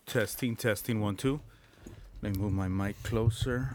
Testing, testing, 1, 2. Let me move my mic closer.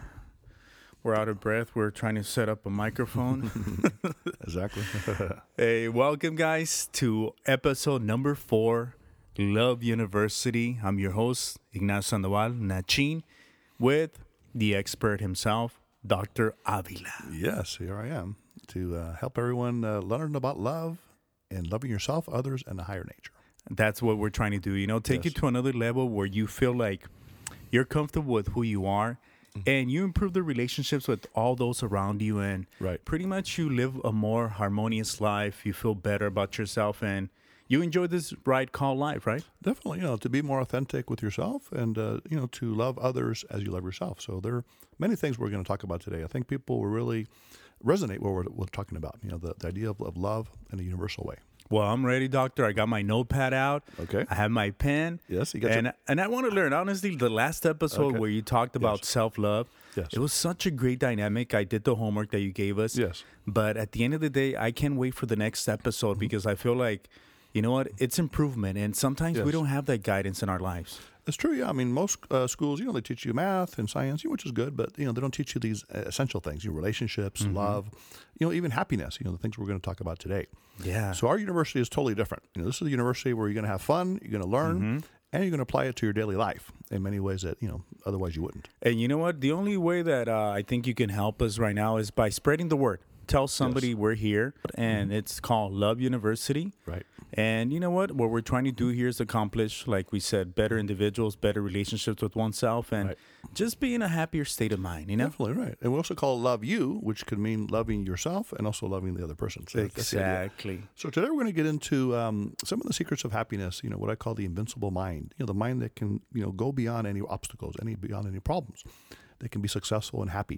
We're out of breath. We're trying to set up a microphone. Exactly. Hey, welcome, guys, to episode number 4, Love University. I'm your host, Ignacio Sandoval Nachin, with the expert himself, Dr. Avila. Yes, here I am to help everyone learn about love and loving yourself, others, and a higher nature. That's what we're trying to do. Take you to another level where you feel like you're comfortable with who you are, and you improve the relationships with all those around you, and pretty much you live a more harmonious life. You feel better about yourself, and you enjoy this ride called life, right? Definitely, to be more authentic with yourself and, to love others as you love yourself. So there are many things we're going to talk about today. I think people will really resonate what we're talking about, the idea of love in a universal way. Well, I'm ready, Doctor. I got my notepad out. Okay. I have my pen. Yes, you got and I want to learn. Honestly, the last episode where you talked about self-love, it was such a great dynamic. I did the homework that you gave us. Yes. But at the end of the day, I can't wait for the next episode because I feel like, you know what? It's improvement. And sometimes we don't have that guidance in our lives. It's true, yeah. I mean, most schools, they teach you math and science, which is good, but, they don't teach you these essential things, relationships, love, even happiness, the things we're going to talk about today. Yeah. So our university is totally different. This is a university where you're going to have fun, you're going to learn, and you're going to apply it to your daily life in many ways that, otherwise you wouldn't. And you know what? The only way that I think you can help us right now is by spreading the word. Tell somebody we're here, and it's called Love University. Right. And you know what? What we're trying to do here is accomplish, like we said, better individuals, better relationships with oneself, and just be in a happier state of mind, Definitely, right. And we also call it Love You, which could mean loving yourself and also loving the other person. So exactly. So today we're going to get into some of the secrets of happiness, what I call the invincible mind, the mind that can, go beyond any obstacles, beyond any problems, that can be successful and happy.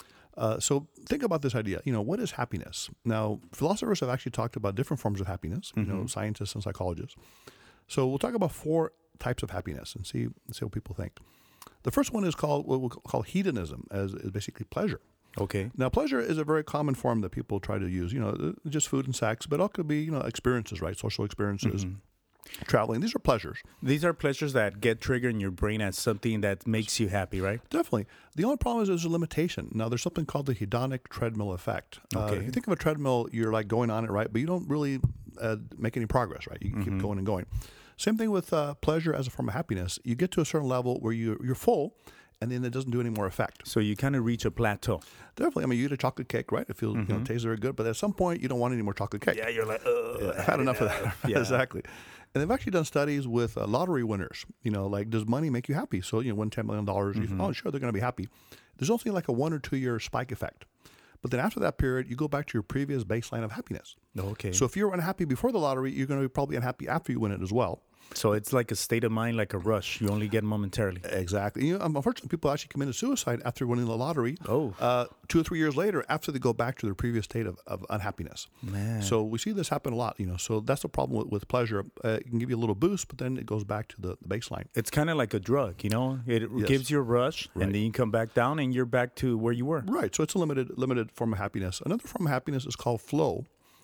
So think about this idea. What is happiness? Now, philosophers have actually talked about different forms of happiness, scientists and psychologists. So we'll talk about 4 types of happiness and see what people think. The first one is called what we'll call hedonism, as is basically pleasure. Okay. Now, pleasure is a very common form that people try to use, just food and sex, but it could be, experiences, right? Social experiences. Traveling. These are pleasures. These are pleasures that get triggered in your brain as something that makes you happy, right? Definitely. The only problem is there's a limitation. Now, there's something called the hedonic treadmill effect. If you think of a treadmill, you're like going on it, right? But you don't really make any progress, right? You keep going and going. Same thing with pleasure as a form of happiness. You get to a certain level where you're full, and then it doesn't do any more effect. So you kind of reach a plateau. Definitely. I mean, you eat a chocolate cake, right? It feels, tastes very good. But at some point, you don't want any more chocolate cake. Yeah, you're like, I've had enough of that. Yeah. Exactly. And they've actually done studies with lottery winners. Like, does money make you happy? So, win $10 million. You think, oh, sure, they're going to be happy. There's only like a 1 or 2 year spike effect. But then after that period, you go back to your previous baseline of happiness. Okay. So if you're unhappy before the lottery, you're going to be probably unhappy after you win it as well. So it's like a state of mind, like a rush. You only get momentarily. Exactly. Unfortunately, people actually committed suicide after winning the lottery. 2 or 3 years later, after they go back to their previous state of unhappiness. Man. So we see this happen a lot. So that's the problem with pleasure. It can give you a little boost, but then it goes back to the baseline. It's kind of like a drug. It gives you a rush, and then you come back down, and you're back to where you were. Right. So it's a limited form of happiness. Another form of happiness is called flow.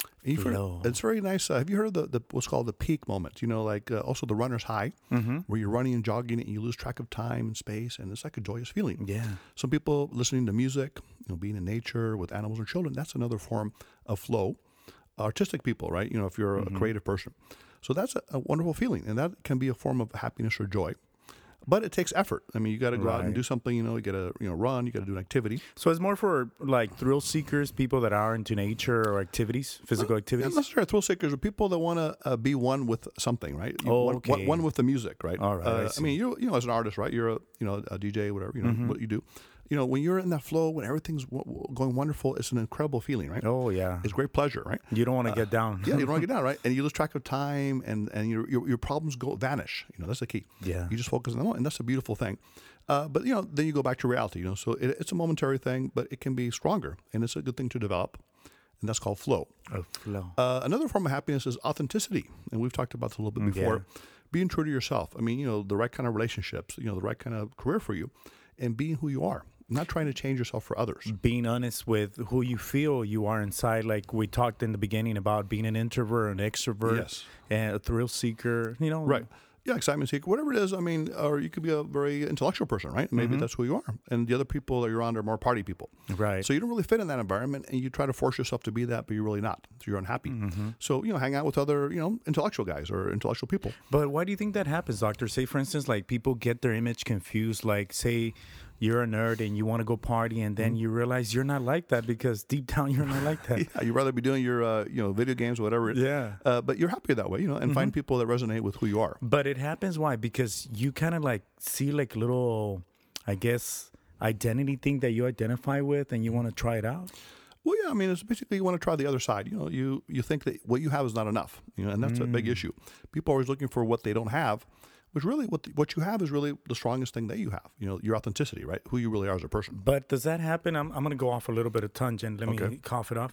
It's very nice. Have you heard of the what's called the peak moment? Also the runner's high, where you're running and jogging and you lose track of time and space, and it's like a joyous feeling. Yeah. Some people listening to music, being in nature with animals or children, that's another form of flow. Artistic people, right? If you're a creative person. So that's a wonderful feeling, and that can be a form of happiness or joy. But it takes effort. I mean, you got to go out and do something. You got to run. You got to do an activity. So it's more for like thrill seekers, people that are into nature or activities, physical activities. Not necessarily thrill seekers, but people that want to be one with something, right? One with the music, right? All right. I mean, you as an artist, right? You're a DJ, whatever. What you do. When you're in that flow, when everything's going wonderful, it's an incredible feeling, right? Oh, yeah. It's great pleasure, right? You don't want to get down. Yeah, you don't want to get down, right? And you lose track of time, and your problems vanish. That's the key. Yeah. You just focus on the moment, and that's a beautiful thing. But, then you go back to reality, So it's a momentary thing, but it can be stronger, and it's a good thing to develop. And that's called flow. Flow. Another form of happiness is authenticity. And we've talked about this a little bit before. Yeah. Being true to yourself. I mean, the right kind of relationships, the right kind of career for you, and being who you are. Not trying to change yourself for others. Being honest with who you feel you are inside. Like we talked in the beginning about being an introvert, an extrovert, and a thrill seeker, Right. Yeah, excitement seeker, whatever it is. I mean, or you could be a very intellectual person, right? Maybe that's who you are. And the other people that you're around are more party people. Right. So you don't really fit in that environment, and you try to force yourself to be that, but you're really not. So you're unhappy. So, hang out with other, intellectual guys or intellectual people. But why do you think that happens, doctor? Say, for instance, like people get their image confused. Like, say you're a nerd and you want to go party, and then you realize you're not like that because deep down you're not like that. Yeah, you'd rather be doing your, video games or whatever. Yeah. But you're happier that way, and find people that resonate with who you are. But it happens why? Because you kind of like see like little, I guess, identity thing that you identify with, and you want to try it out. Well, yeah, I mean, it's basically you want to try the other side. You think that what you have is not enough, and that's a big issue. People are always looking for what they don't have, which really what you have is really the strongest thing that you have. Your authenticity, right? Who you really are as a person. But does that happen? I'm going to go off a little bit of tangent. Let me cough it off.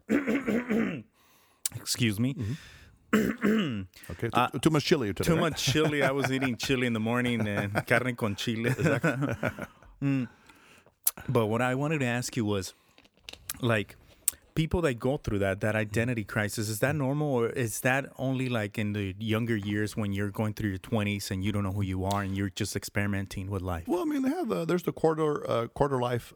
Excuse me. Okay, too much chili today. Too much chili. I was eating chili in the morning and carne con chile. Exactly. But what I wanted to ask you was, like, people that go through that identity crisis, is that normal, or is that only like in the younger years when you're going through your 20s and you don't know who you are and you're just experimenting with life? Well, I mean, they have there's the quarter life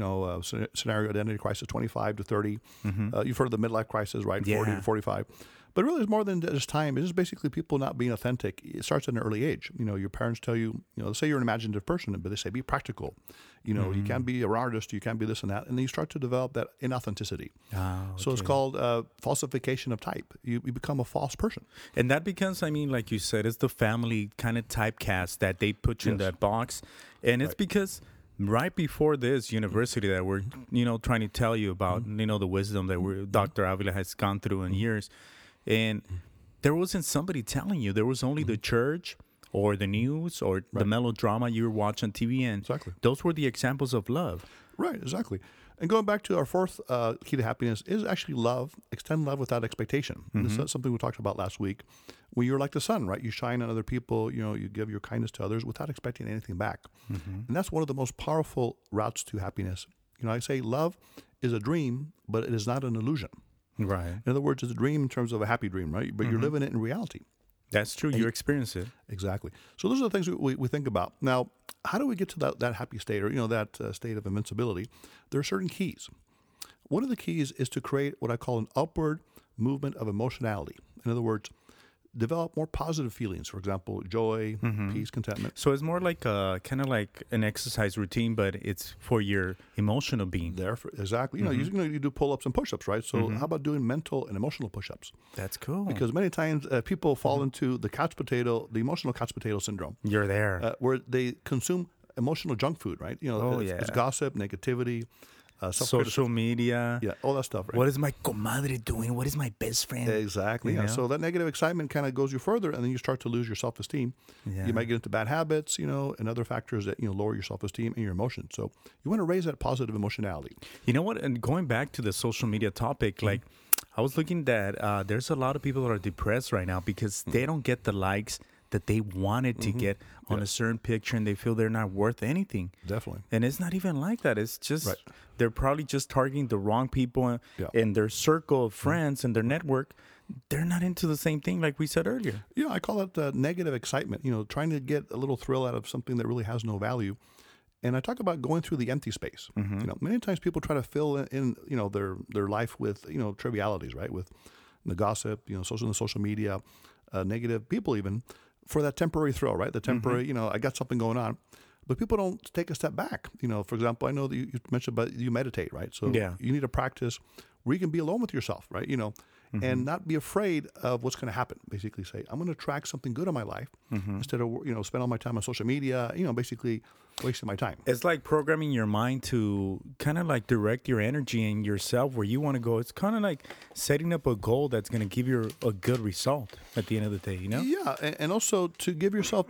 scenario identity crisis, 25 to 30. You've heard of the midlife crisis, right? 40 to 45. But really, it's more than just time. It's just basically people not being authentic. It starts at an early age. Your parents tell you, let's say you're an imaginative person, but they say, be practical. You can't be an artist, you can't be this and that. And then you start to develop that inauthenticity. So it's called falsification of type. You become a false person. And that becomes, I mean, like you said, it's the family kind of typecast that they put you in that box. And it's because right before this university that we're, trying to tell you about, the wisdom that Dr. Avila has gone through in years. And there wasn't somebody telling you. There was only the church or the news or the melodrama you were watching on TV. And those were the examples of love. Right, exactly. And going back to our fourth key to happiness is actually love. Extend love without expectation. This is something we talked about last week. When you're like the sun, right? You shine on other people. You give your kindness to others without expecting anything back. And that's one of the most powerful routes to happiness. I say love is a dream, but it is not an illusion. Right. In other words, it's a dream in terms of a happy dream, right? But you're living it in reality. That's true. You experience it. Exactly. So those are the things we think about. Now, how do we get to that happy state or, that state of invincibility? There are certain keys. One of the keys is to create what I call an upward movement of emotionality. In other words, develop more positive feelings. For example, joy, peace, contentment. So it's more like kind of like an exercise routine, but it's for your emotional being. Exactly. You do pull-ups and push-ups, right? So how about doing mental and emotional push-ups? That's cool. Because many times people fall into the emotional couch potato syndrome. You're there. Where they consume emotional junk food, right? It's gossip, negativity, social media. Yeah, all that stuff, right? What is my comadre doing? What is my best friend? Exactly. Yeah. So that negative excitement kind of goes you further, and then you start to lose your self-esteem. Yeah. You might get into bad habits, and other factors that, lower your self-esteem and your emotions. So you want to raise that positive emotionality. You know what? And going back to the social media topic, like I was looking that there's a lot of people that are depressed right now because they don't get the likes that they wanted to get on a certain picture, and they feel they're not worth anything. Definitely. And it's not even like that. It's just they're probably just targeting the wrong people in their circle of friends and their network. They're not into the same thing like we said earlier. Yeah, I call it negative excitement, trying to get a little thrill out of something that really has no value. And I talk about going through the empty space. Many times people try to fill in their life with, trivialities, right? With the gossip, social media, negative people even, for that temporary thrill, right? The temporary, I got something going on. But people don't take a step back. For example, I know that you mentioned about you meditate, right? So you need to practice where you can be alone with yourself, right? And not be afraid of what's going to happen. Basically say, I'm going to attract something good in my life instead of, spend all my time on social media, basically wasting my time. It's like programming your mind to kind of like direct your energy and yourself where you want to go. It's kind of like setting up a goal that's going to give you a good result at the end of the day, Yeah, and also to give yourself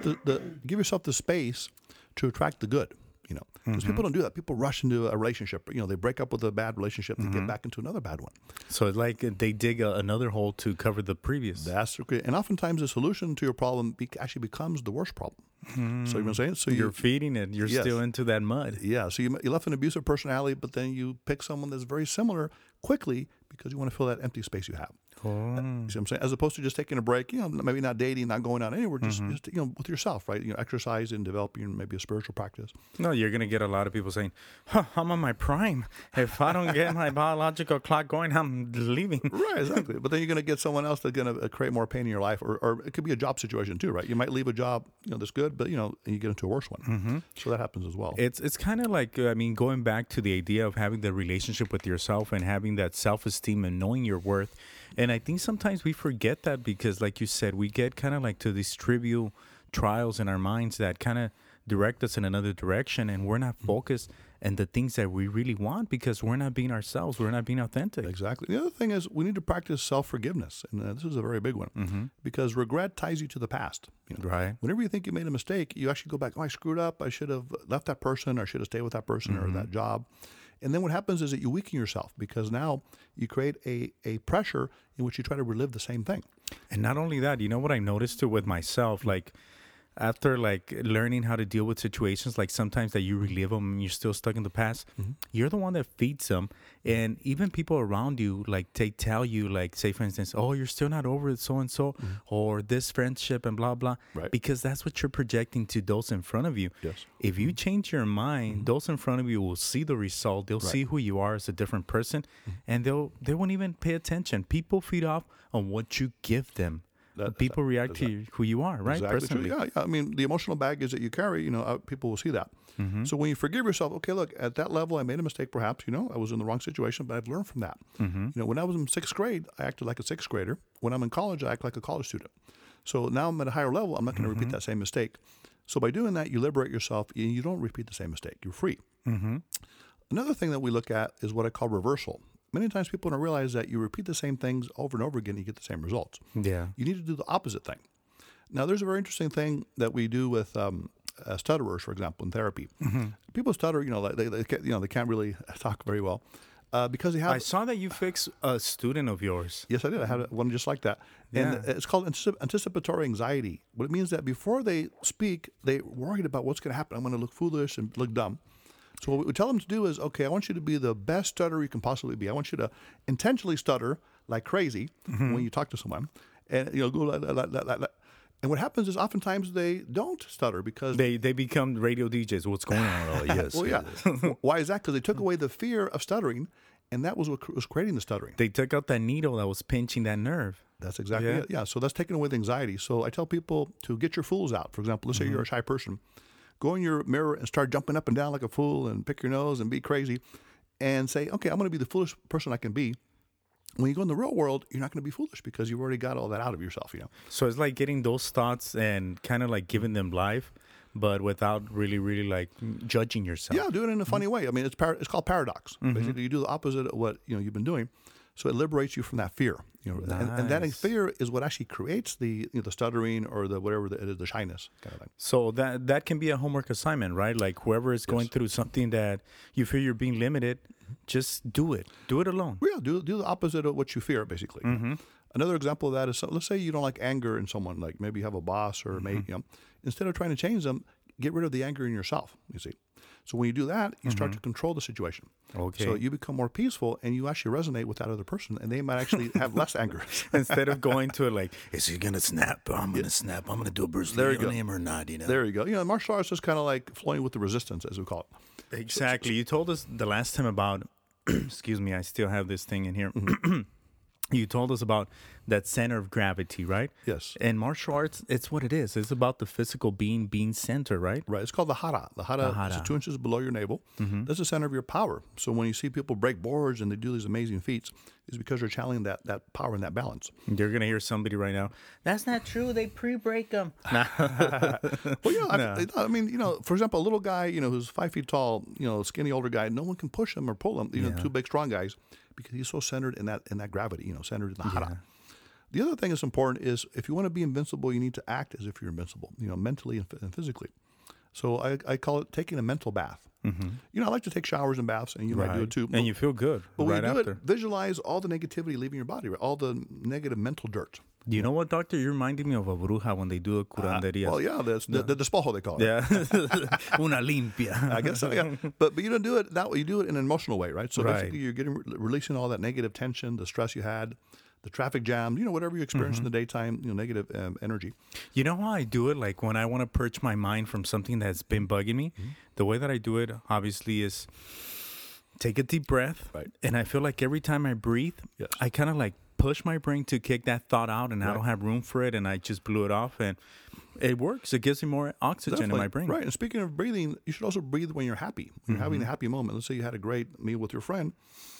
the space to attract the good. Because people don't do that. People rush into a relationship. They break up with a bad relationship and get back into another bad one. So it's like they dig another hole to cover the previous. That's okay. And oftentimes the solution to your problem actually becomes the worst problem. So you know what I'm saying? So you're feeding it. You're still into that mud. Yeah. So you left an abusive personality, but then you pick someone that's very similar quickly because you want to fill that empty space you have. See what I'm saying? As opposed to just taking a break, maybe not dating, not going out anywhere, just with yourself, right? Exercise and developing maybe a spiritual practice. No, you're going to get a lot of people saying, I'm on my prime. If I don't get my biological clock going, I'm leaving. Right, exactly. But then you're going to get someone else that's going to create more pain in your life, or it could be a job situation too, right? You might leave a job, that's good, but, and you get into a worse one. So that happens as well. It's kind of like, going back to the idea of having the relationship with yourself and having that self-esteem and knowing your worth. And I think sometimes we forget that because, like you said, we get kind of like to these trivial trials in our minds that kind of direct us in another direction, and we're not focused on the things that we really want because we're not being ourselves. We're not being authentic. Exactly. The other thing is we need to practice self-forgiveness, and this is a very big one because regret ties you to the past. Right. Whenever you think you made a mistake, you actually go back, I screwed up. I should have left that person, or I should have stayed with that person or that job. And then what happens is that you weaken yourself because now you create a pressure in which you try to relive the same thing. And not only that, you know what I noticed too with myself, like after like learning how to deal with situations, like sometimes that you relive them and you're still stuck in the past, you're the one that feeds them. And even people around you, like they tell you, like say for instance, oh, you're still not over it, so-and-so, or this friendship and blah, blah, because that's what you're projecting to those in front of you. Yes. If you change your mind, those in front of you will see the result. They'll see who you are as a different person, and they won't even pay attention. People feed off on what you give them. People react to who you are, right? Exactly. Personally. Yeah. I mean, the emotional baggage that you carry, people will see that. So when you forgive yourself, okay, look, at that level, I made a mistake perhaps, I was in the wrong situation, but I've learned from that. When I was in sixth grade, I acted like a sixth grader. When I'm in college, I act like a college student. So now I'm at a higher level, I'm not going to repeat that same mistake. So by doing that, you liberate yourself and you don't repeat the same mistake. You're free. Another thing that we look at is what I call reversal. Many times people don't realize that you repeat the same things over and over again, you get the same results. Yeah. You need to do the opposite thing. Now, there's a very interesting thing that we do with stutterers, for example, in therapy. People stutter, they can't really talk very well because they have. I saw that you fixed a student of yours. Yes, I did. I had one just like that. And it's called anticipatory anxiety. What it means that before they speak, they're worried about what's going to happen. I'm going to look foolish and look dumb. So what we tell them to do is, okay, I want you to be the best stutterer you can possibly be. I want you to intentionally stutter like crazy when you talk to someone, and go like. And what happens is oftentimes they don't stutter because they become radio DJs. What's going on? Oh, yes. Well, yeah. Why is that? Because they took away the fear of stuttering, and that was what was creating the stuttering. They took out that needle that was pinching that nerve. That's exactly it. Yeah. So that's taking away the anxiety. So I tell people to get your fools out. For example, let's say you're a shy person. Go in your mirror and start jumping up and down like a fool and pick your nose and be crazy and say, okay, I'm going to be the foolish person I can be. When you go in the real world, you're not going to be foolish because you've already got all that out of yourself, So it's like getting those thoughts and kind of like giving them life, but without really, really like judging yourself. Yeah, do it in a funny way. I mean, it's called paradox. Basically, you do the opposite of what you've been doing. So it liberates you from that fear, Nice. and that fear is what actually creates the stuttering or the whatever it is, the shyness kind of thing. So that can be a homework assignment, right? Like whoever is going through something that you feel you're being limited, just do it. Do it alone. Yeah, do the opposite of what you fear, basically. Another example of that is, let's say you don't like anger in someone, like maybe you have a boss or a mate. Instead of trying to change them, get rid of the anger in yourself. You see. So when you do that, you start to control the situation. Okay. So you become more peaceful, and you actually resonate with that other person, and they might actually have less anger. Instead of going to it like, is he going to snap? I'm going to snap. I'm going to do a Bruce Lee on him or not, There you go. Martial arts is kind of like flowing with the resistance, as we call it. Exactly. You told us the last time about, excuse me, I still have this thing in here. You told us about that center of gravity, right? Yes. And martial arts, it's what it is. It's about the physical being center, right? Right. It's called the hara. The hara is 2 inches below your navel. That's the center of your power. So when you see people break boards and they do these amazing feats, it's because they're channeling that power and that balance. You're going to hear somebody right now, that's not true. They pre-break them. Well, I mean, for example, a little guy, who's 5 feet tall, skinny older guy, no one can push him or pull him, two big strong guys, because he's so centered in that gravity, centered in the hara. The other thing that's important is if you want to be invincible, you need to act as if you're invincible, mentally and physically. So I call it taking a mental bath. I like to take showers and baths, and you might do it too. And you feel good. But when right you do after. it, visualize all the negativity leaving your body, right? All the negative mental dirt. You know what, doctor? You're reminding me of a bruja when they do a curanderia. Well, yeah, that's the despojo, they call it. Yeah. Una limpia. I guess so, yeah. But you don't do it that way. You do it in an emotional way, right? So basically you're releasing all that negative tension, the stress you had, the traffic jam, whatever you experience in the daytime, negative energy. You know how I do it? Like when I want to purge my mind from something that's been bugging me, the way that I do it, obviously, is take a deep breath. Right. And I feel like every time I breathe, Yes. I kind of like push my brain to kick that thought out, and I don't have room for it, and I just blew it off, and it works. It gives me more oxygen in my brain. Right. And speaking of breathing, you should also breathe when you're happy. When you're having a happy moment. Let's say you had a great meal with your friend.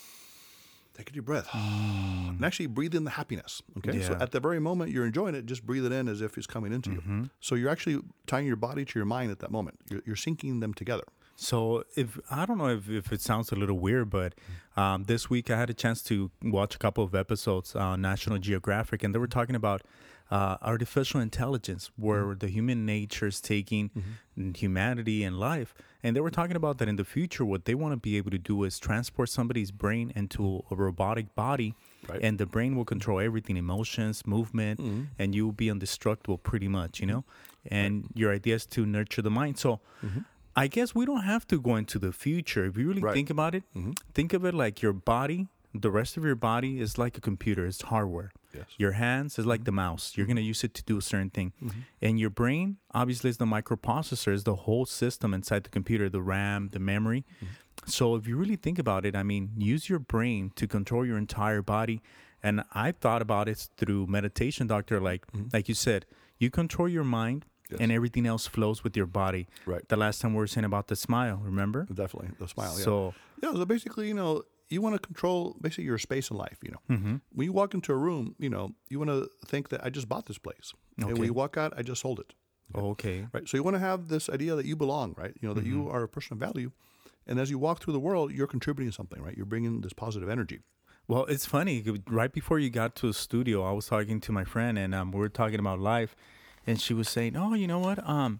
Take a deep breath and actually breathe in the happiness. Okay. Yeah. So at the very moment you're enjoying it, just breathe it in as if it's coming into you. So you're actually tying your body to your mind at that moment. You're syncing them together. So I don't know if it sounds a little weird, but this week I had a chance to watch a couple of episodes on National Geographic, and they were talking about artificial intelligence, where the human nature is taking humanity and life. And they were talking about that in the future, what they want to be able to do is transport somebody's brain into a robotic body, and the brain will control everything, emotions, movement, and you will be indestructible pretty much, And your idea is to nurture the mind. So I guess we don't have to go into the future. If you really think about it, think of it like your body, the rest of your body is like a computer. It's hardware. Yes. Your hands is like the mouse. You're going to use it to do a certain thing. And your brain, obviously, is the microprocessor, is the whole system inside the computer, the RAM, the memory. So if you really think about it, I mean, use your brain to control your entire body. And I thought about it through meditation, doctor. Like you said, you control your mind. Yes. And everything else flows with your body. Right. The last time we were saying about the smile, remember? Definitely, the smile. So basically, you want to control basically your space in life. When you walk into a room, you want to think that I just bought this place, and when you walk out, I just sold it. Okay. Right. So you want to have this idea that you belong, right? That you are a person of value, and as you walk through the world, you're contributing something, right? You're bringing this positive energy. Well, it's funny. Right before you got to the studio, I was talking to my friend, and we were talking about life. And she was saying, "Oh, you know what?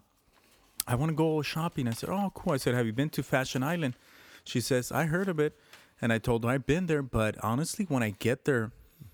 I want to go shopping." I said, "Oh, cool." I said, "Have you been to Fashion Island?" She says, "I heard of it." And I told her, "I've been there, but honestly, when I get there,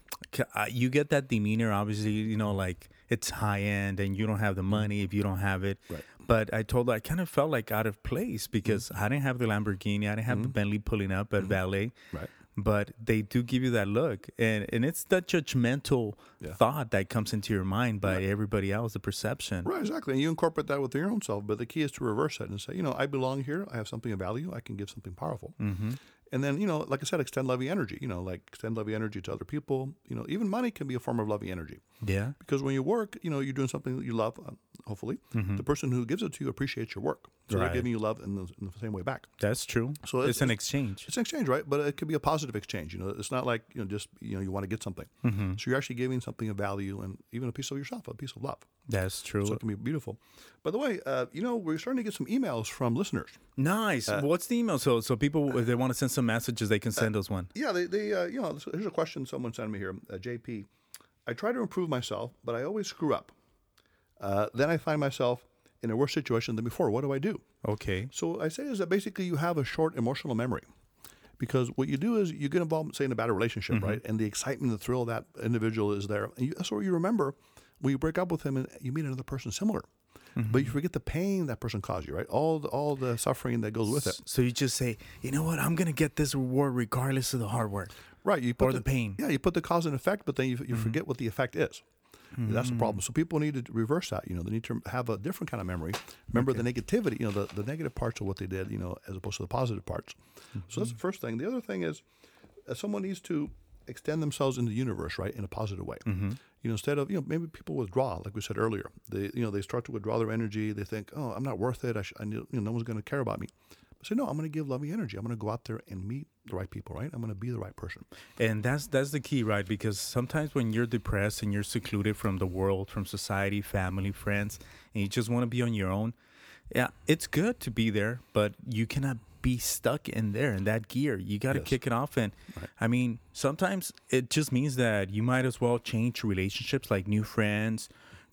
you get that demeanor. Obviously, like it's high end, and you don't have the money if you don't have it." Right. But I told her I kind of felt like out of place because I didn't have the Lamborghini, I didn't have the Bentley pulling up at valet. Right. But they do give you that look, and it's that judgmental thought that comes into your mind by everybody else, the perception. Right, exactly. And you incorporate that with your own self, but the key is to reverse it and say, I belong here. I have something of value. I can give something powerful. And then, like I said, extend loving energy, like extend loving energy to other people. Even money can be a form of loving energy. Yeah. Because when you work, you're doing something that you love, hopefully. The person who gives it to you appreciates your work. So they're giving you love in the same way back. That's true. So it's an exchange. It's an exchange, right? But it could be a positive exchange. It's not like, just, you want to get something. So you're actually giving something of value and even a piece of yourself, a piece of love. That's true. So it can be beautiful. By the way, we're starting to get some emails from listeners. Nice. What's the email? So people, if they want to send some messages, they can send us one. Yeah, here's a question someone sent me here. JP, I try to improve myself, but I always screw up. Then I find myself in a worse situation than before. What do I do? Okay. So I say is that basically you have a short emotional memory. Because what you do is you get involved, say, in a bad relationship, right? And the excitement, the thrill of that individual is there. And that's what you remember when you break up with him and you meet another person similar. But you forget the pain that person caused you, right? All the suffering that goes with it. So you just say, you know what? I'm going to get this reward regardless of the hard work. Right. You put the pain. Yeah, you put the cause and effect, but then you forget what the effect is. That's the problem. So people need to reverse that. They need to have a different kind of memory. Remember the negativity, the negative parts of what they did, as opposed to the positive parts. So that's the first thing. The other thing is someone needs to extend themselves in the universe, right, in a positive way. Instead of, maybe people withdraw, like we said earlier. They start to withdraw their energy. They think, oh, I'm not worth it. No one's going to care about me. Say, no, I'm going to give loving energy. I'm going to go out there and meet the right people, right? I'm going to be the right person. And that's the key, right? Because sometimes when you're depressed and you're secluded from the world, from society, family, friends, and you just want to be on your own, it's good to be there, but you cannot be stuck in there, in that gear. You got to kick it off. And I mean, sometimes it just means that you might as well change relationships, like new friends,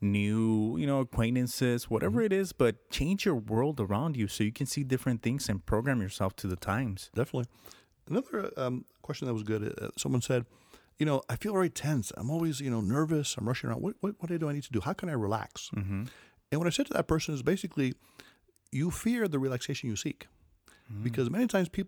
new, acquaintances, whatever it is, but change your world around you so you can see different things and program yourself to the times. Definitely. Another question that was good. Someone said, I feel very tense. I'm always, nervous. I'm rushing around. What do I need to do? How can I relax? And what I said to that person is basically, you fear the relaxation you seek. Because many times people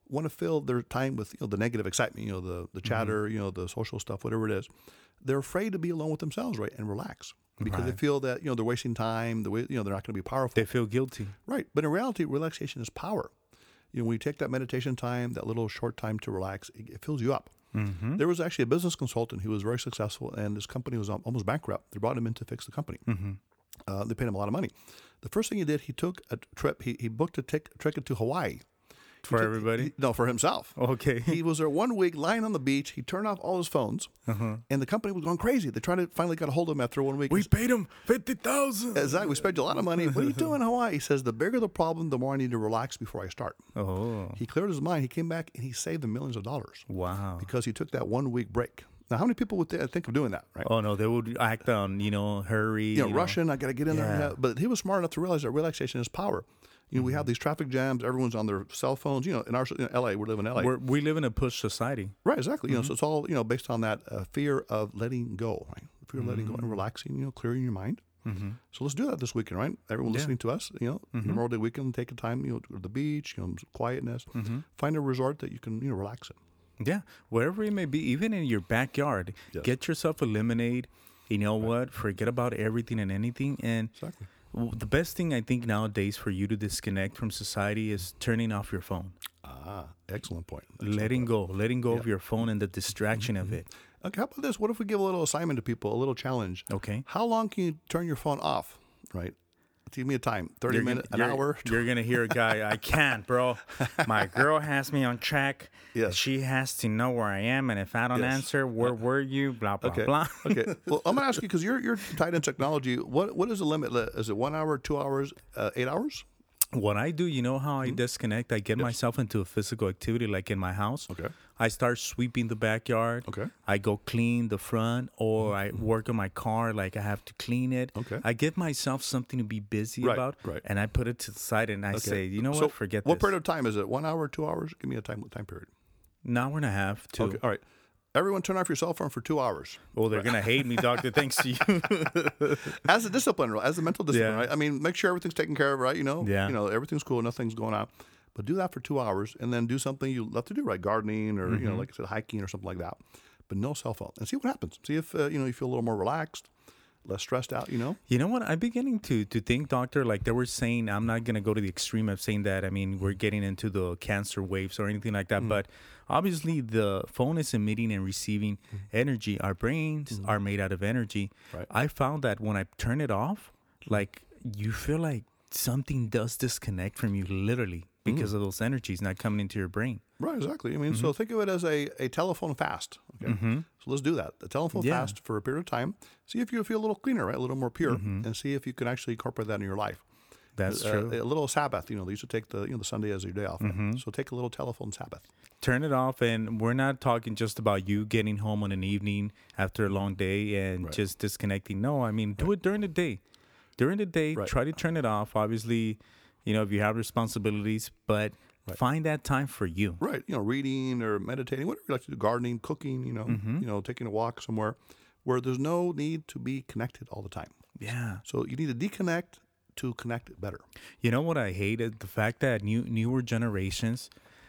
want to fill their time with the negative excitement, the chatter, the social stuff, whatever it is. They're afraid to be alone with themselves, right, and relax because they feel that they're wasting time. They're not going to be powerful. They feel guilty, right? But in reality, relaxation is power. When you take that meditation time, that little short time to relax, it fills you up. Mm-hmm. There was actually a business consultant who was very successful, and his company was almost bankrupt. They brought him in to fix the company. Mm-hmm. They paid him a lot of money. The first thing he did, he took a trip. He booked a ticket to Hawaii. For everybody? No, for himself. Okay. He was there 1 week lying on the beach. He turned off all his phones, and the company was going crazy. They finally got a hold of him after 1 week. We paid him $50,000. Exactly. We spent a lot of money. What are you doing in Hawaii? He says, the bigger the problem, the more I need to relax before I start. Oh. He cleared his mind. He came back, and he saved them millions of dollars. Wow. Because he took that 1 week break. Now, how many people would think of doing that, right? Oh, no, they would act on, hurry. Rushing, I got to get in there. But he was smart enough to realize that relaxation is power. We have these traffic jams. Everyone's on their cell phones. In L.A., we live in L.A. We live in a push society. Right, exactly. So it's all, based on that fear of letting go, right? Fear of letting go and relaxing, clearing your mind. Mm-hmm. So let's do that this weekend, right? Everyone listening to us, Memorial Day weekend, take a time, go to the beach, quietness. Mm-hmm. Find a resort that you can, relax in. Yeah, wherever it may be, even in your backyard. Yes. Get yourself a lemonade. You know what? Forget about everything and anything. And exactly. The best thing I think nowadays for you to disconnect from society is turning off your phone. Excellent point. Letting go of your phone and the distraction of it. Okay, how about this? What if we give a little assignment to people, a little challenge? Okay. How long can you turn your phone off, right? Give me a time, 30 minutes, an hour. You're going to hear a guy, I can't, bro. My girl has me on track. Yes. She has to know where I am. And if I don't answer, where were you? Blah, blah, blah. Okay. Well, I'm going to ask you, because you're tied in technology. What is the limit? Is it 1 hour, 2 hours, 8 hours? What I do, you know how I disconnect? I get myself into a physical activity, like in my house. Okay. I start sweeping the backyard. Okay. I go clean the front, or I work on my car, like I have to clean it. Okay. I give myself something to be busy about, and I put it to the side, and I say, you know what, forget this. What period of time is it? 1 hour, 2 hours? Give me a time period. An hour and a half, 2. Okay. All right. Everyone turn off your cell phone for 2 hours. Well, they're going to hate me, doctor, thanks to you. As a discipline, as a mental discipline, right? I mean, make sure everything's taken care of, right? Everything's cool, nothing's going on. But do that for 2 hours and then do something you love to do, right? Gardening or, like I said, hiking or something like that. But no cell phone. And see what happens. See if, you feel a little more relaxed, less stressed out, You know what? I'm beginning to think, doctor, like they were saying, I'm not going to go to the extreme of saying that. I mean, we're getting into the cancer waves or anything like that. But obviously, the phone is emitting and receiving energy. Our brains are made out of energy. Right. I found that when I turn it off, like you feel like something does disconnect from you literally because of those energies not coming into your brain. Right, exactly. I mean, so think of it as a telephone fast. Okay, so let's do that. A telephone fast for a period of time. See if you feel a little cleaner, right? A little more pure, and see if you can actually incorporate that in your life. That's true. A little Sabbath. They used to take the Sunday as your day off. So take a little telephone Sabbath. Turn it off, and we're not talking just about you getting home on an evening after a long day and just disconnecting. No, I mean do it during the day. During the day, try to turn it off. Obviously, if you have responsibilities, but find that time for you. Right. Reading or meditating, whatever you like to do, gardening, cooking, taking a walk somewhere where there's no need to be connected all the time. Yeah. So you need to deconnect to connect better. You know what I hate is the fact that newer generations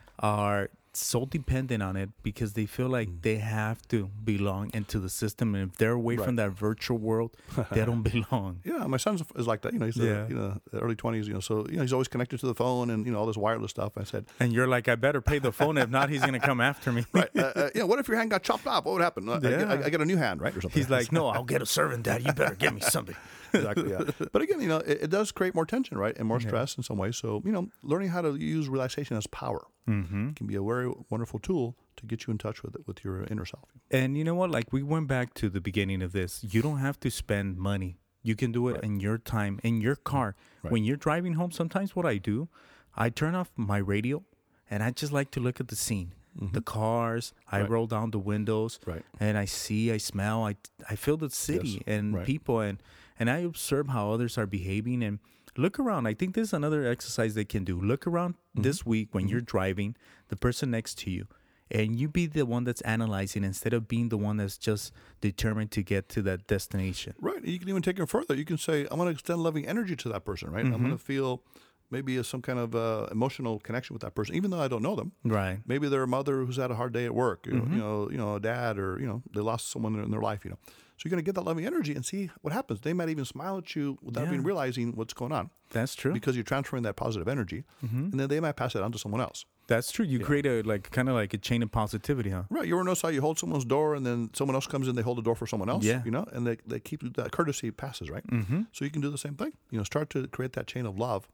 are so dependent on it because they feel like they have to belong into the system, and if they're away from that virtual world, they don't belong. Yeah, my son is like that. He's early 20s. So he's always connected to the phone and all this wireless stuff. I said, and you're like, I better pay the phone. If not, he's gonna come after me. Right? What if your hand got chopped off? What would happen? I get a new hand, right, or something. He's like, no, I'll get a servant, Dad. You better give me something. Exactly. Yeah. But again, it does create more tension, right, and more stress in some ways. So learning how to use relaxation as power can be a very wonderful tool to get you in touch with your inner self. And you know what? Like we went back to the beginning of this. You don't have to spend money. You can do it in your time, in your car. Right. When you're driving home, sometimes what I do, I turn off my radio, and I just like to look at the scene. The cars, I roll down the windows, and I see, I smell, I feel the city and people, and I observe how others are behaving and look around. I think this is another exercise they can do. Look around this week when you're driving, the person next to you, and you be the one that's analyzing instead of being the one that's just determined to get to that destination. Right. You can even take it further. You can say, I'm going to extend loving energy to that person, right? I'm going to feel maybe some kind of emotional connection with that person, even though I don't know them. Right. Maybe they're a mother who's had a hard day at work, you know, a dad, or, they lost someone in their life, So you're going to get that loving energy and see what happens. They might even smile at you without even realizing what's going on. That's true. Because you're transferring that positive energy, and then they might pass it on to someone else. That's true. You create a kind of like a chain of positivity, huh? Right. You ever notice how you hold someone's door and then someone else comes in, they hold the door for someone else? Yeah. And they keep that courtesy passes, right? So you can do the same thing. Start to create that chain of love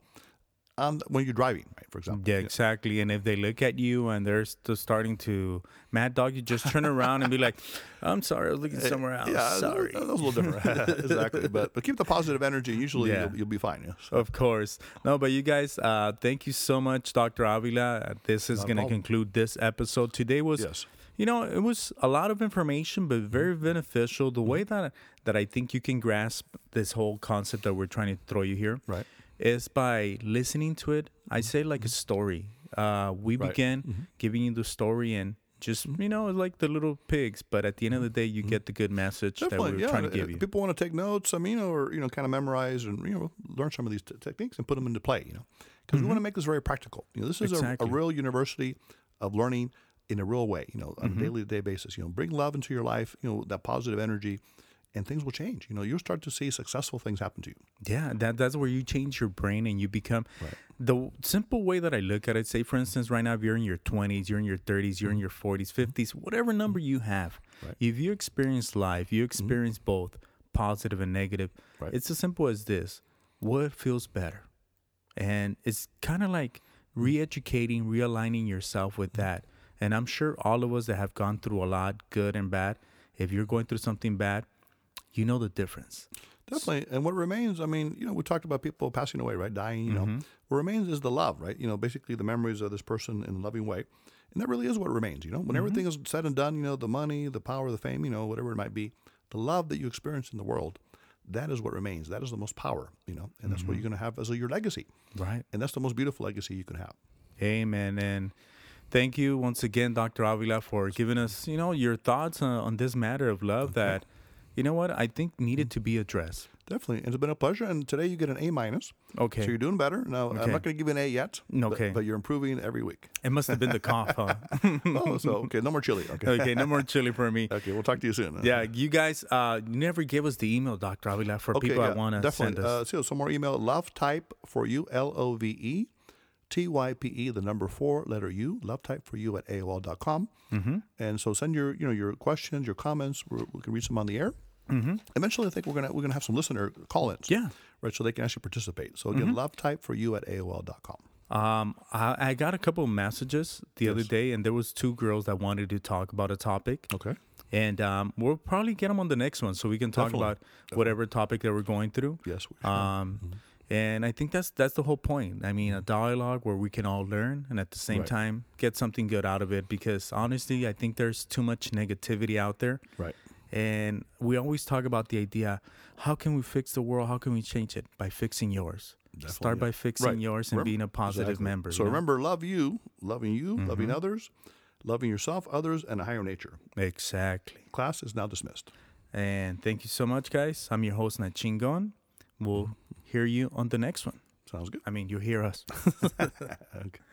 when you're driving, right, for example. Yeah, exactly. And if they look at you and they're starting to mad dog, you just turn around and be like, I'm sorry, I was looking somewhere else. Yeah, sorry. That was a little different. Exactly. But keep the positive energy. Usually you'll be fine. Yeah, so. Of course. No, but you guys, thank you so much, Dr. Avila. This is going to conclude this episode. Today was... Yes. It was a lot of information, but very beneficial. The way that I think you can grasp this whole concept that we're trying to throw you here is by listening to it. I say like a story. We begin giving you the story and just, it's like the little pigs. But at the end of the day, you get the good message that we're trying to give you. People want to take notes, or, kind of memorize and, learn some of these techniques and put them into play, Because we want to make this very practical. This is a real university of learning in a real way, on a daily-to-day basis. Bring love into your life, that positive energy, and things will change. You'll start to see successful things happen to you. Yeah, that's where you change your brain and you become... The simple way that I look at it, say, for instance, right now, if you're in your 20s, you're in your 30s, you're in your 40s, 50s, whatever number you have, if you experience life, you experience both positive and negative, it's as simple as this. What feels better? And it's kind of like re-educating, realigning yourself with that. And I'm sure all of us that have gone through a lot, good and bad, if you're going through something bad, you know the difference. Definitely. And what remains, we talked about people passing away, right? Dying, What remains is the love, right? Basically the memories of this person in a loving way. And that really is what remains, When everything is said and done, the money, the power, the fame, whatever it might be, the love that you experience in the world, that is what remains. That is the most power, and that's what you're going to have as your legacy. Right. And that's the most beautiful legacy you can have. Amen. And thank you once again, Dr. Avila, for giving us, your thoughts on this matter of love that, I think needed to be addressed. Definitely. It's been a pleasure. And today you get an A-. Okay. So you're doing better. Now, I'm not going to give you an A yet. Okay. But you're improving every week. It must have been the cough, huh? Okay. No more chili. Okay. No more chili for me. Okay. We'll talk to you soon. Yeah. You guys, you never gave us the email, Dr. Avila, for people that want to send us. So some more email. Lovetype for you, LOVE. TYPE, the number 4, letter U, lovetype for you at AOL.com. And so send your questions, your comments. We can read them on the air. Eventually, I think we're gonna have some listener call-ins. Yeah. Right, so they can actually participate. So again, lovetype for you at AOL.com. I got a couple of messages the other day, and there was 2 girls that wanted to talk about a topic. Okay. And we'll probably get them on the next one so we can talk about whatever topic that we're going through. Yes, we should. And I think that's the whole point. A dialogue where we can all learn and at the same time get something good out of it. Because honestly, I think there's too much negativity out there. Right. And we always talk about the idea, how can we fix the world? How can we change it? By fixing yours. Definitely. Start by fixing yours and being a positive member. So remember, loving you, loving others, loving yourself, others, and a higher nature. Exactly. Class is now dismissed. And thank you so much, guys. I'm your host, Nachingon. We'll hear you on the next one. Sounds good. You'll hear us. Okay.